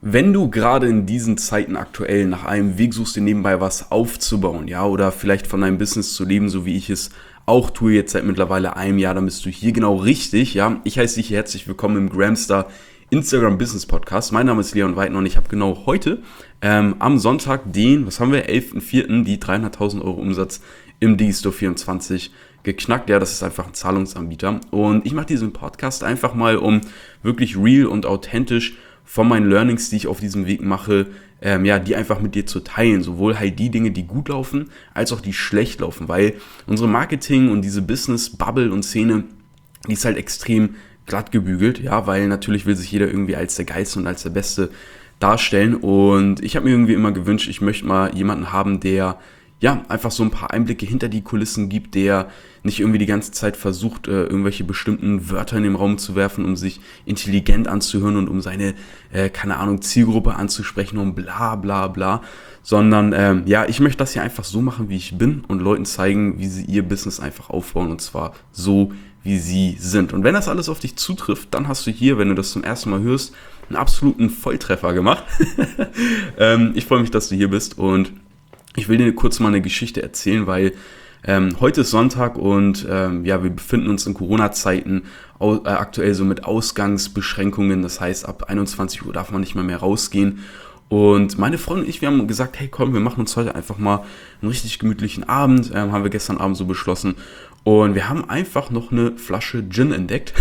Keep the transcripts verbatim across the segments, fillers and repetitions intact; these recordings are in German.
Wenn du gerade in diesen Zeiten aktuell nach einem Weg suchst, dir nebenbei was aufzubauen, ja, oder vielleicht von deinem Business zu leben, so wie ich es auch tue jetzt seit mittlerweile einem Jahr, dann bist du hier genau richtig, ja. Ich heiße dich herzlich willkommen im Gramstar Instagram Business Podcast. Mein Name ist Leon Weidner und ich habe genau heute ähm, am Sonntag den, was haben wir, elften vierten die dreihunderttausend Euro Umsatz im Digistore vierundzwanzig geknackt. Ja, das ist einfach ein Zahlungsanbieter und ich mache diesen Podcast einfach mal, um wirklich real und authentisch von meinen Learnings, die ich auf diesem Weg mache, ähm, ja, die einfach mit dir zu teilen. Sowohl halt die Dinge, die gut laufen, als auch die schlecht laufen. Weil unsere Marketing und diese Business-Bubble und Szene, die ist halt extrem glatt gebügelt. Ja, weil natürlich will sich jeder irgendwie als der Geilste und als der Beste darstellen. Und ich habe mir irgendwie immer gewünscht, ich möchte mal jemanden haben, der ja einfach so ein paar Einblicke hinter die Kulissen gibt, der nicht irgendwie die ganze Zeit versucht, äh, irgendwelche bestimmten Wörter in den Raum zu werfen, um sich intelligent anzuhören und um seine, äh, keine Ahnung, Zielgruppe anzusprechen und bla bla bla, sondern ähm, ja, ich möchte das hier einfach so machen, wie ich bin und Leuten zeigen, wie sie ihr Business einfach aufbauen und zwar so, wie sie sind. Und wenn das alles auf dich zutrifft, dann hast du hier, wenn du das zum ersten Mal hörst, einen absoluten Volltreffer gemacht. ähm, ich freue mich, dass du hier bist und ich will dir kurz mal eine Geschichte erzählen, weil ähm, heute ist Sonntag und ähm, ja, wir befinden uns in Corona-Zeiten au- äh, aktuell so mit Ausgangsbeschränkungen. Das heißt, ab einundzwanzig Uhr darf man nicht mehr mehr rausgehen. Und meine Freundin und ich, wir haben gesagt, hey komm, wir machen uns heute einfach mal einen richtig gemütlichen Abend. Ähm, haben wir gestern Abend so beschlossen. Und wir haben einfach noch eine Flasche Gin entdeckt.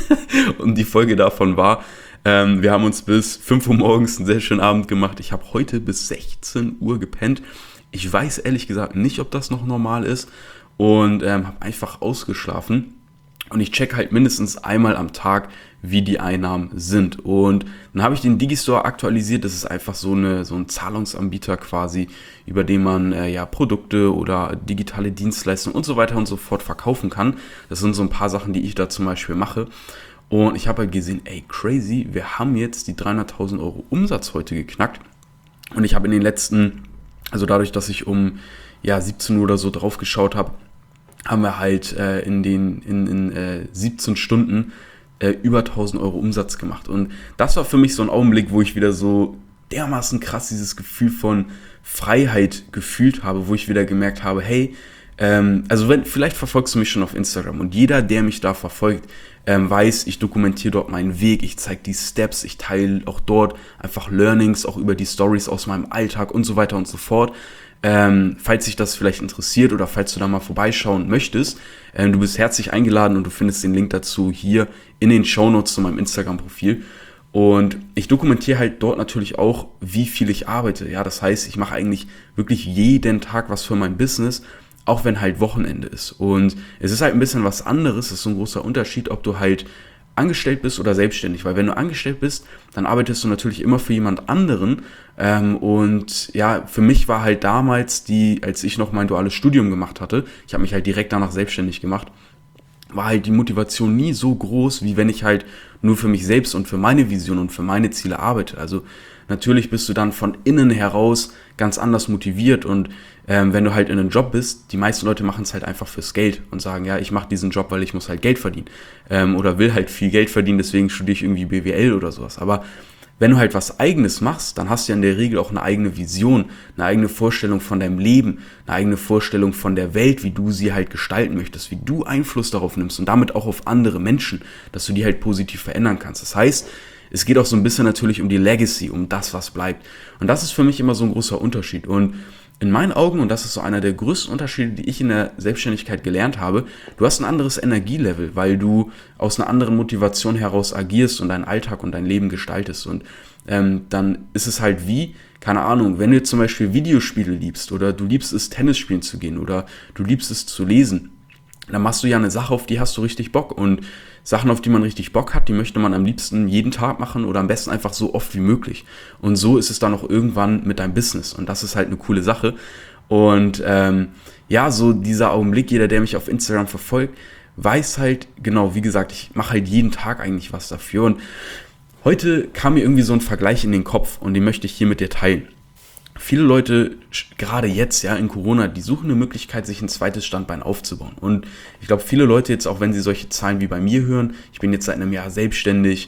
Und die Folge davon war, ähm, wir haben uns bis fünf Uhr morgens einen sehr schönen Abend gemacht. Ich habe heute bis sechzehn Uhr gepennt. Ich weiß ehrlich gesagt nicht, ob das noch normal ist und ähm, habe einfach ausgeschlafen und ich check halt mindestens einmal am Tag, wie die Einnahmen sind. Und dann habe ich den Digistore aktualisiert. Das ist einfach so eine so ein Zahlungsanbieter quasi, über den man äh, ja Produkte oder digitale Dienstleistungen und so weiter und so fort verkaufen kann. Das sind so ein paar Sachen, die ich da zum Beispiel mache. Und ich habe halt gesehen, ey crazy, wir haben jetzt die dreihunderttausend Euro Umsatz heute geknackt und ich habe in den letzten Also dadurch, dass ich um ja, siebzehn Uhr oder so drauf geschaut habe, haben wir halt äh, in den in, in äh, siebzehn Stunden äh, über tausend Euro Umsatz gemacht. Und das war für mich so ein Augenblick, wo ich wieder so dermaßen krass dieses Gefühl von Freiheit gefühlt habe, wo ich wieder gemerkt habe, hey, ähm, also wenn, vielleicht verfolgst du mich schon auf Instagram und jeder, der mich da verfolgt, ähm, weiß, ich dokumentiere dort meinen Weg, ich zeige die Steps, ich teile auch dort einfach Learnings, auch über die Stories aus meinem Alltag und so weiter und so fort. Ähm, falls dich das vielleicht interessiert oder falls du da mal vorbeischauen möchtest, ähm, du bist herzlich eingeladen und du findest den Link dazu hier in den Shownotes zu meinem Instagram-Profil. Und ich dokumentiere halt dort natürlich auch, wie viel ich arbeite. Ja, das heißt, ich mache eigentlich wirklich jeden Tag was für mein Business, auch wenn halt Wochenende ist. Und es ist halt ein bisschen was anderes, das ist so ein großer Unterschied, ob du halt angestellt bist oder selbstständig. Weil wenn du angestellt bist, dann arbeitest du natürlich immer für jemand anderen. Ähm, und ja, für mich war halt damals die, als ich noch mein duales Studium gemacht hatte, ich habe mich halt direkt danach selbstständig gemacht, war halt die Motivation nie so groß, wie wenn ich halt nur für mich selbst und für meine Vision und für meine Ziele arbeite. Also natürlich bist du dann von innen heraus ganz anders motiviert und ähm, wenn du halt in einem Job bist, die meisten Leute machen es halt einfach fürs Geld und sagen, ja, ich mache diesen Job, weil ich muss halt Geld verdienen ähm, oder will halt viel Geld verdienen, deswegen studiere ich irgendwie B W L oder sowas. Aber wenn du halt was Eigenes machst, dann hast du ja in der Regel auch eine eigene Vision, eine eigene Vorstellung von deinem Leben, eine eigene Vorstellung von der Welt, wie du sie halt gestalten möchtest, wie du Einfluss darauf nimmst und damit auch auf andere Menschen, dass du die halt positiv verändern kannst. Das heißt, es geht auch so ein bisschen natürlich um die Legacy, um das, was bleibt. Und das ist für mich immer so ein großer Unterschied. Und in meinen Augen, und das ist so einer der größten Unterschiede, die ich in der Selbstständigkeit gelernt habe, du hast ein anderes Energielevel, weil du aus einer anderen Motivation heraus agierst und deinen Alltag und dein Leben gestaltest. Und ähm, dann ist es halt wie, keine Ahnung, wenn du zum Beispiel Videospiele liebst oder du liebst es, Tennis spielen zu gehen oder du liebst es zu lesen, dann machst du ja eine Sache, auf die hast du richtig Bock. Und Sachen, auf die man richtig Bock hat, die möchte man am liebsten jeden Tag machen oder am besten einfach so oft wie möglich. Und so ist es dann auch irgendwann mit deinem Business. Und das ist halt eine coole Sache. Und ähm, ja, so dieser Augenblick, jeder, der mich auf Instagram verfolgt, weiß halt, genau, wie gesagt, ich mache halt jeden Tag eigentlich was dafür. Und heute kam mir irgendwie so ein Vergleich in den Kopf und den möchte ich hier mit dir teilen. Viele Leute, gerade jetzt, ja, in Corona, die suchen eine Möglichkeit, sich ein zweites Standbein aufzubauen. Und ich glaube, viele Leute jetzt, auch wenn sie solche Zahlen wie bei mir hören, ich bin jetzt seit einem Jahr selbstständig,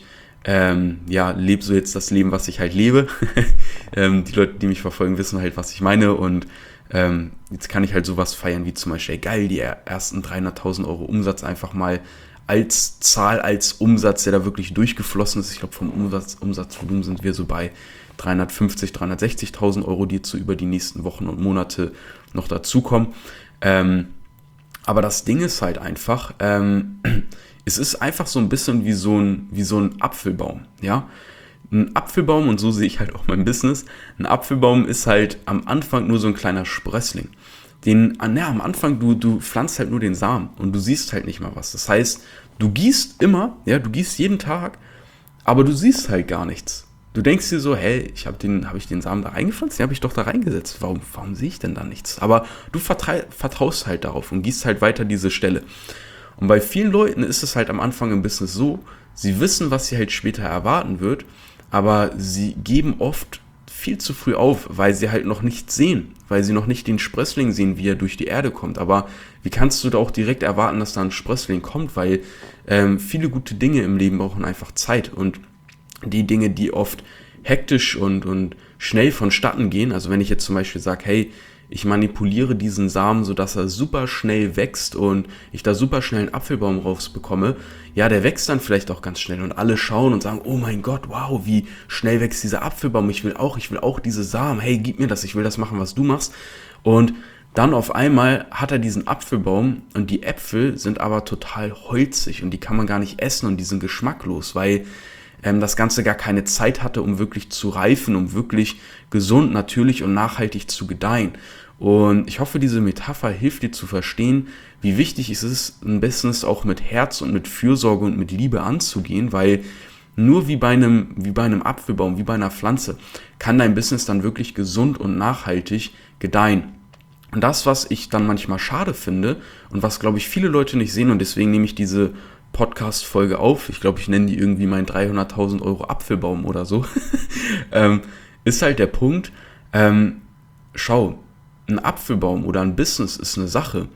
ähm, ja, lebe so jetzt das Leben, was ich halt lebe. ähm, die Leute, die mich verfolgen, wissen halt, was ich meine und ähm, jetzt kann ich halt sowas feiern, wie zum Beispiel, ey, geil, die ersten dreihunderttausend Euro Umsatz einfach mal als Zahl, als Umsatz, der da wirklich durchgeflossen ist. Ich glaube, vom Umsatz, Umsatzvolumen sind wir so bei dreihundertfünfzig, dreihundertsechzigtausend Euro, die jetzt so über die nächsten Wochen und Monate noch dazukommen. Ähm, aber das Ding ist halt einfach, ähm, es ist einfach so ein bisschen wie so ein, wie so ein Apfelbaum, ja. Ein Apfelbaum, und so sehe ich halt auch mein Business, ein Apfelbaum ist halt am Anfang nur so ein kleiner Sprössling. Den, na, am Anfang, du, du pflanzt halt nur den Samen und du siehst halt nicht mal was. Das heißt, du gießt immer, ja, du gießt jeden Tag, aber du siehst halt gar nichts. Du denkst dir so, hey, ich habe den, hab ich den Samen da reingepflanzt? Den habe ich doch da reingesetzt. Warum, warum sehe ich denn da nichts? Aber du vertrei- vertraust halt darauf und gießt halt weiter diese Stelle. Und bei vielen Leuten ist es halt am Anfang im Business so, sie wissen, was sie halt später erwarten wird, aber sie geben oft viel zu früh auf, weil sie halt noch nichts sehen, weil sie noch nicht den Sprössling sehen, wie er durch die Erde kommt. Aber wie kannst du da auch direkt erwarten, dass da ein Sprössling kommt, weil ähm, viele gute Dinge im Leben brauchen einfach Zeit und die Dinge, die oft hektisch und, und schnell vonstatten gehen, also wenn ich jetzt zum Beispiel sage, hey, ich manipuliere diesen Samen, sodass er super schnell wächst und ich da super schnell einen Apfelbaum rausbekomme, ja, der wächst dann vielleicht auch ganz schnell und alle schauen und sagen, oh mein Gott, wow, wie schnell wächst dieser Apfelbaum, ich will auch, ich will auch diese Samen, hey, gib mir das, ich will das machen, was du machst. Und dann auf einmal hat er diesen Apfelbaum und die Äpfel sind aber total holzig und die kann man gar nicht essen und die sind geschmacklos, weil ähm, das Ganze gar keine Zeit hatte, um wirklich zu reifen, um wirklich gesund, natürlich und nachhaltig zu gedeihen. Und ich hoffe, diese Metapher hilft dir zu verstehen, wie wichtig es ist, ein Business auch mit Herz und mit Fürsorge und mit Liebe anzugehen, weil nur wie bei einem, wie bei einem Apfelbaum, wie bei einer Pflanze, kann dein Business dann wirklich gesund und nachhaltig gedeihen. Und das, was ich dann manchmal schade finde und was, glaube ich, viele Leute nicht sehen und deswegen nehme ich diese Podcast-Folge auf, ich glaube, ich nenne die irgendwie meinen dreihunderttausend Euro Apfelbaum oder so, ähm, ist halt der Punkt, ähm, schau, ein Apfelbaum oder ein Business ist eine Sache,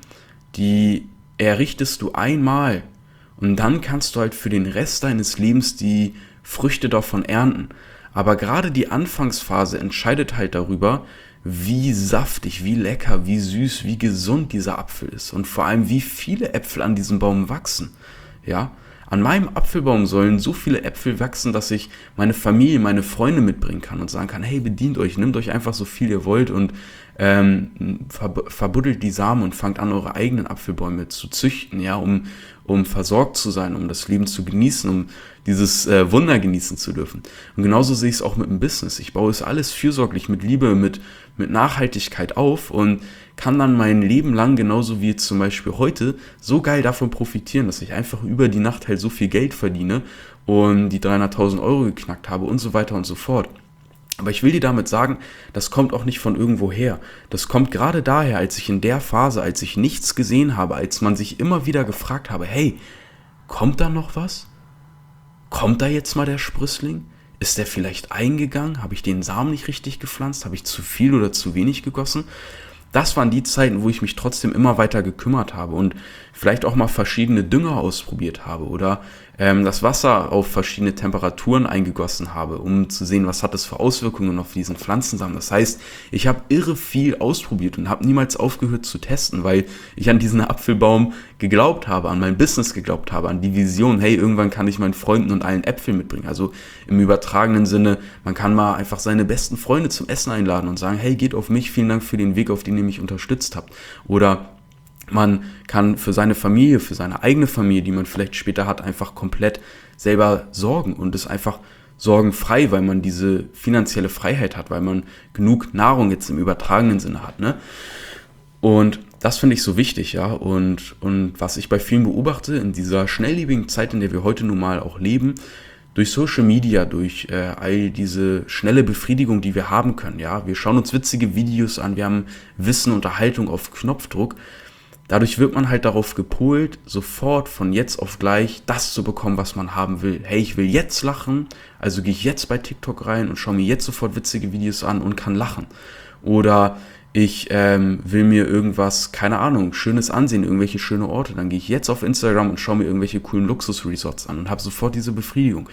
die errichtest du einmal und dann kannst du halt für den Rest deines Lebens die Früchte davon ernten. Aber gerade die Anfangsphase entscheidet halt darüber, wie saftig, wie lecker, wie süß, wie gesund dieser Apfel ist und vor allem, wie viele Äpfel an diesem Baum wachsen. Ja, an meinem Apfelbaum sollen so viele Äpfel wachsen, dass ich meine Familie, meine Freunde mitbringen kann und sagen kann, hey, bedient euch, nehmt euch einfach so viel ihr wollt und ähm, ver- verbuddelt die Samen und fangt an, eure eigenen Apfelbäume zu züchten, ja, um, um versorgt zu sein, um das Leben zu genießen, um dieses äh, Wunder genießen zu dürfen. Und genauso sehe ich es auch mit dem Business. Ich baue es alles fürsorglich, mit Liebe, mit, mit Nachhaltigkeit auf und kann dann mein Leben lang, genauso wie zum Beispiel heute, so geil davon profitieren, dass ich einfach über die Nacht halt so viel Geld verdiene und die dreihunderttausend Euro geknackt habe und so weiter und so fort. Aber ich will dir damit sagen, das kommt auch nicht von irgendwo her. Das kommt gerade daher, als ich in der Phase, als ich nichts gesehen habe, als man sich immer wieder gefragt habe, hey, kommt da noch was? Kommt da jetzt mal der Sprössling? Ist der vielleicht eingegangen? Habe ich den Samen nicht richtig gepflanzt? Habe ich zu viel oder zu wenig gegossen? Das waren die Zeiten, wo ich mich trotzdem immer weiter gekümmert habe und vielleicht auch mal verschiedene Dünger ausprobiert habe oder ähm, das Wasser auf verschiedene Temperaturen eingegossen habe, um zu sehen, was hat das für Auswirkungen auf diesen Pflanzensamen. Das heißt, ich habe irre viel ausprobiert und habe niemals aufgehört zu testen, weil ich an diesen Apfelbaum geglaubt habe, an mein Business geglaubt habe, an die Vision, hey, irgendwann kann ich meinen Freunden und allen Äpfel mitbringen. Also im übertragenen Sinne, man kann mal einfach seine besten Freunde zum Essen einladen und sagen, hey, geht auf mich, vielen Dank für den Weg, auf den ihr mich unterstützt habt. Oder man kann für seine Familie, für seine eigene Familie, die man vielleicht später hat, einfach komplett selber sorgen und ist einfach sorgenfrei, weil man diese finanzielle Freiheit hat, weil man genug Nahrung jetzt im übertragenen Sinne hat, ne? Und das finde ich so wichtig, ja. Und, und was ich bei vielen beobachte, in dieser schnelllebigen Zeit, in der wir heute nun mal auch leben, durch Social Media, durch äh, all diese schnelle Befriedigung, die wir haben können, ja. Wir schauen uns witzige Videos an, wir haben Wissen, Unterhaltung auf Knopfdruck. Dadurch wird man halt darauf gepolt, sofort von jetzt auf gleich das zu bekommen, was man haben will. Hey, ich will jetzt lachen, also gehe ich jetzt bei TikTok rein und schaue mir jetzt sofort witzige Videos an und kann lachen. Oder ich ähm, will mir irgendwas, keine Ahnung, Schönes ansehen, irgendwelche schöne Orte. Dann gehe ich jetzt auf Instagram und schaue mir irgendwelche coolen Luxusresorts an und habe sofort diese Befriedigung.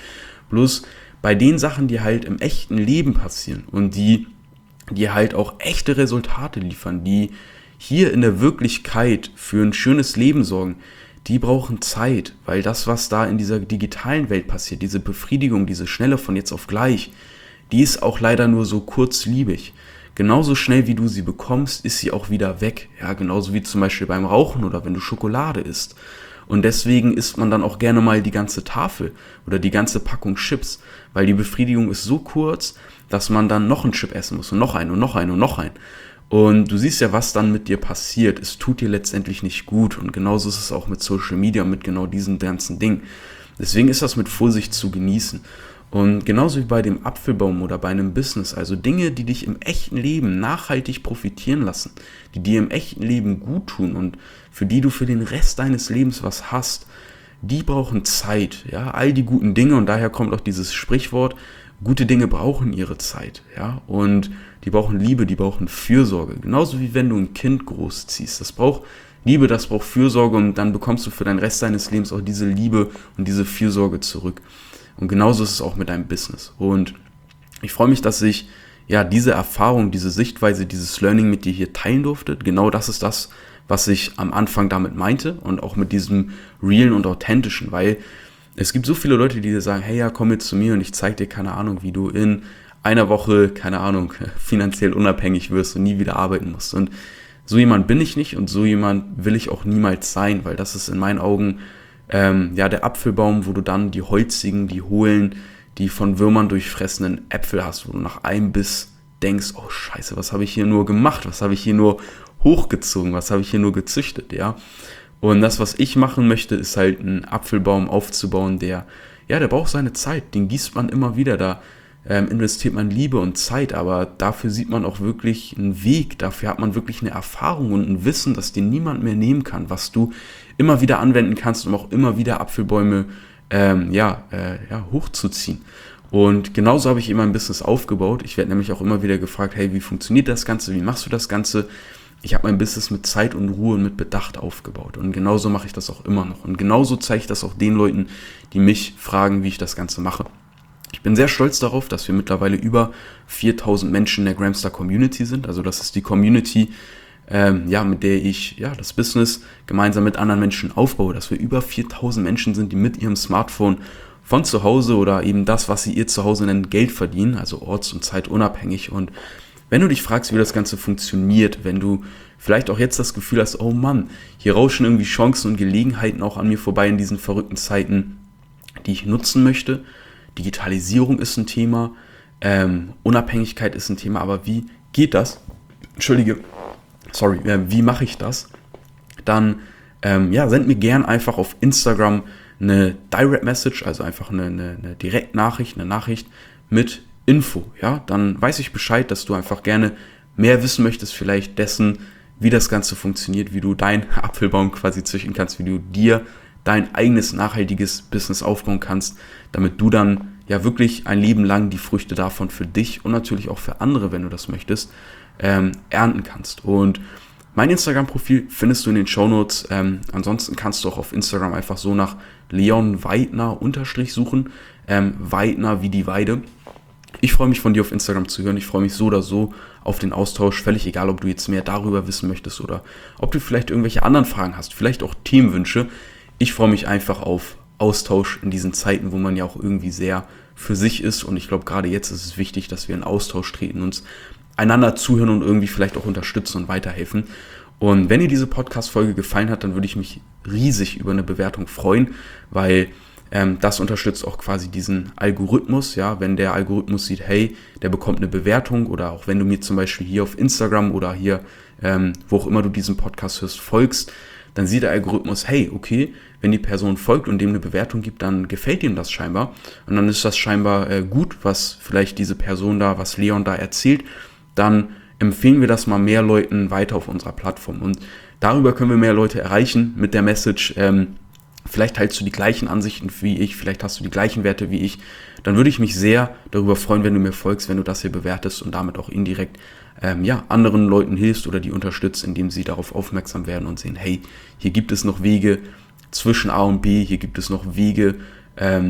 Bloß bei den Sachen, die halt im echten Leben passieren und die, die halt auch echte Resultate liefern, die hier in der Wirklichkeit für ein schönes Leben sorgen, die brauchen Zeit, weil das, was da in dieser digitalen Welt passiert, diese Befriedigung, diese Schnelle von jetzt auf gleich, die ist auch leider nur so kurzlebig. Genauso schnell wie du sie bekommst, ist sie auch wieder weg. Ja, genauso wie zum Beispiel beim Rauchen oder wenn du Schokolade isst. Und deswegen isst man dann auch gerne mal die ganze Tafel oder die ganze Packung Chips, weil die Befriedigung ist so kurz, dass man dann noch einen Chip essen muss und noch einen und noch einen und noch einen. Und du siehst ja, was dann mit dir passiert. Es tut dir letztendlich nicht gut. Und genauso ist es auch mit Social Media und mit genau diesen ganzen Dingen. Deswegen ist das mit Vorsicht zu genießen. Und genauso wie bei dem Apfelbaum oder bei einem Business, also Dinge, die dich im echten Leben nachhaltig profitieren lassen, die dir im echten Leben gut tun und für die du für den Rest deines Lebens was hast, die brauchen Zeit. Ja, all die guten Dinge, und daher kommt auch dieses Sprichwort, gute Dinge brauchen ihre Zeit, ja, und die brauchen Liebe, die brauchen Fürsorge. Genauso wie wenn du ein Kind großziehst. Das braucht Liebe, das braucht Fürsorge und dann bekommst du für den Rest deines Lebens auch diese Liebe und diese Fürsorge zurück. Und genauso ist es auch mit deinem Business. Und ich freue mich, dass ich ja diese Erfahrung, diese Sichtweise, dieses Learning mit dir hier teilen durfte. Genau das ist das, was ich am Anfang damit meinte und auch mit diesem realen und authentischen, weil es gibt so viele Leute, die dir sagen, hey, ja, komm jetzt zu mir und ich zeige dir, keine Ahnung, wie du in einer Woche, keine Ahnung, finanziell unabhängig wirst und nie wieder arbeiten musst. Und so jemand bin ich nicht und so jemand will ich auch niemals sein, weil das ist in meinen Augen ähm, ja der Apfelbaum, wo du dann die holzigen, die hohlen, die von Würmern durchfressenen Äpfel hast, wo du nach einem Biss denkst, oh Scheiße, was habe ich hier nur gemacht, was habe ich hier nur hochgezogen, was habe ich hier nur gezüchtet, ja. Und das, was ich machen möchte, ist halt einen Apfelbaum aufzubauen, der, ja, der braucht seine Zeit, den gießt man immer wieder, da ähm, investiert man Liebe und Zeit, aber dafür sieht man auch wirklich einen Weg, dafür hat man wirklich eine Erfahrung und ein Wissen, das dir niemand mehr nehmen kann, was du immer wieder anwenden kannst, um auch immer wieder Apfelbäume ähm, ja, äh, ja, hochzuziehen. Und genauso habe ich eben mein Business aufgebaut. Ich werde nämlich auch immer wieder gefragt, hey, wie funktioniert das Ganze, wie machst du das Ganze? Ich habe mein Business mit Zeit und Ruhe und mit Bedacht aufgebaut. Und genauso mache ich das auch immer noch. Und genauso zeige ich das auch den Leuten, die mich fragen, wie ich das Ganze mache. Ich bin sehr stolz darauf, dass wir mittlerweile über viertausend Menschen in der Gramstar Community sind. Also das ist die Community, ähm, ja, mit der ich ja, das Business gemeinsam mit anderen Menschen aufbaue. Dass wir über viertausend Menschen sind, die mit ihrem Smartphone von zu Hause oder eben das, was sie ihr zu Hause nennen, Geld verdienen. Also orts- und zeitunabhängig. Und wenn du dich fragst, wie das Ganze funktioniert, wenn du vielleicht auch jetzt das Gefühl hast, oh Mann, hier rauschen irgendwie Chancen und Gelegenheiten auch an mir vorbei in diesen verrückten Zeiten, die ich nutzen möchte. Digitalisierung ist ein Thema, ähm, Unabhängigkeit ist ein Thema, aber wie geht das? Entschuldige, sorry, äh, wie mache ich das? Dann ähm, ja, send mir gern einfach auf Instagram eine Direct Message, also einfach eine, eine, eine Direktnachricht, eine Nachricht mit Info, ja, dann weiß ich Bescheid, dass du einfach gerne mehr wissen möchtest, vielleicht dessen, wie das Ganze funktioniert, wie du deinen Apfelbaum quasi züchten kannst, wie du dir dein eigenes nachhaltiges Business aufbauen kannst, damit du dann ja wirklich ein Leben lang die Früchte davon für dich und natürlich auch für andere, wenn du das möchtest, ähm, ernten kannst. Und mein Instagram-Profil findest du in den Shownotes. Ähm, ansonsten kannst du auch auf Instagram einfach so nach Leon Weidner unterstrich suchen, ähm, Weidner wie die Weide. Ich freue mich, von dir auf Instagram zu hören. Ich freue mich so oder so auf den Austausch. Völlig egal, ob du jetzt mehr darüber wissen möchtest oder ob du vielleicht irgendwelche anderen Fragen hast, vielleicht auch Themenwünsche. Ich freue mich einfach auf Austausch in diesen Zeiten, wo man ja auch irgendwie sehr für sich ist. Und ich glaube, gerade jetzt ist es wichtig, dass wir in Austausch treten, uns einander zuhören und irgendwie vielleicht auch unterstützen und weiterhelfen. Und wenn dir diese Podcast-Folge gefallen hat, dann würde ich mich riesig über eine Bewertung freuen, weil Ähm, das unterstützt auch quasi diesen Algorithmus, ja, wenn der Algorithmus sieht, hey, der bekommt eine Bewertung oder auch wenn du mir zum Beispiel hier auf Instagram oder hier, ähm, wo auch immer du diesen Podcast hörst, folgst, dann sieht der Algorithmus, hey, okay, wenn die Person folgt und dem eine Bewertung gibt, dann gefällt ihm das scheinbar und dann ist das scheinbar äh, gut, was vielleicht diese Person da, was Leon da erzählt, dann empfehlen wir das mal mehr Leuten weiter auf unserer Plattform und darüber können wir mehr Leute erreichen mit der Message, ähm, vielleicht teilst du die gleichen Ansichten wie ich, vielleicht hast du die gleichen Werte wie ich, dann würde ich mich sehr darüber freuen, wenn du mir folgst, wenn du das hier bewertest und damit auch indirekt ähm, ja, anderen Leuten hilfst oder die unterstützt, indem sie darauf aufmerksam werden und sehen, hey, hier gibt es noch Wege zwischen A und B, hier gibt es noch Wege, ähm,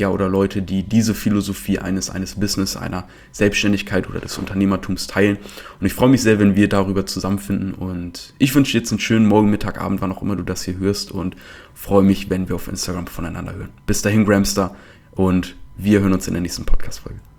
ja, oder Leute, die diese Philosophie eines, eines Business, einer Selbstständigkeit oder des Unternehmertums teilen. Und ich freue mich sehr, wenn wir darüber zusammenfinden. Und ich wünsche dir jetzt einen schönen Morgen, Mittag, Abend, wann auch immer du das hier hörst, und freue mich, wenn wir auf Instagram voneinander hören. Bis dahin, Gramster, und wir hören uns in der nächsten Podcast-Folge.